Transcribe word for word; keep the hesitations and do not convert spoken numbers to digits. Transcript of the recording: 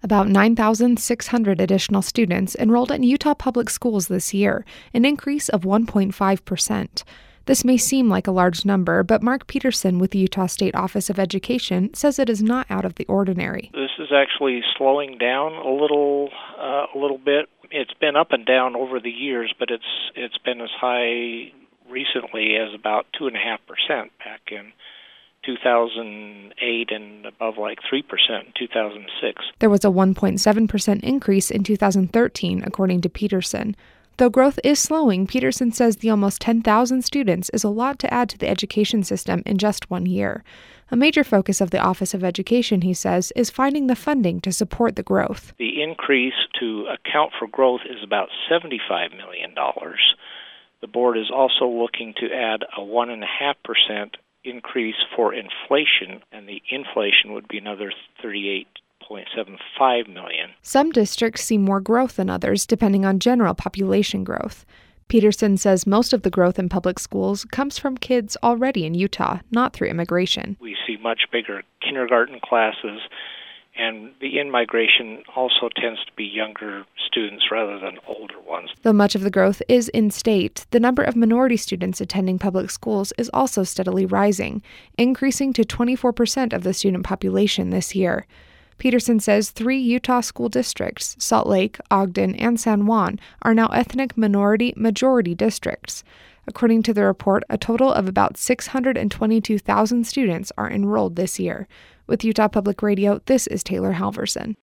About nine thousand six hundred additional students enrolled in Utah public schools this year, an increase of one point five percent. This may seem like a large number, but Mark Peterson with the Utah State Office of Education says it is not out of the ordinary. This is actually slowing down a little, uh, a little bit. It's been up and down over the years, but it's it's been as high recently as about two and a half percent back in two thousand eight and above like three percent in two thousand six. There was a one point seven percent increase in two thousand thirteen, according to Peterson. Though growth is slowing, Peterson says the almost ten thousand students is a lot to add to the education system in just one year. A major focus of the Office of Education, he says, is finding the funding to support the growth. The increase to account for growth is about seventy-five million dollars. The board is also looking to add a one point five percent increase for inflation, and the inflation would be another thirty-eight point seven five million dollars. Some districts see more growth than others, depending on general population growth. Peterson says most of the growth in public schools comes from kids already in Utah, not through immigration. We see much bigger kindergarten classes, and the in-migration also tends to be younger students rather than older ones. Though much of the growth is in-state, the number of minority students attending public schools is also steadily rising, increasing to twenty-four percent of the student population this year. Peterson says three Utah school districts, Salt Lake, Ogden, and San Juan, are now ethnic minority majority districts. According to the report, a total of about six hundred twenty-two thousand students are enrolled this year. With Utah Public Radio, this is Taylor Halverson.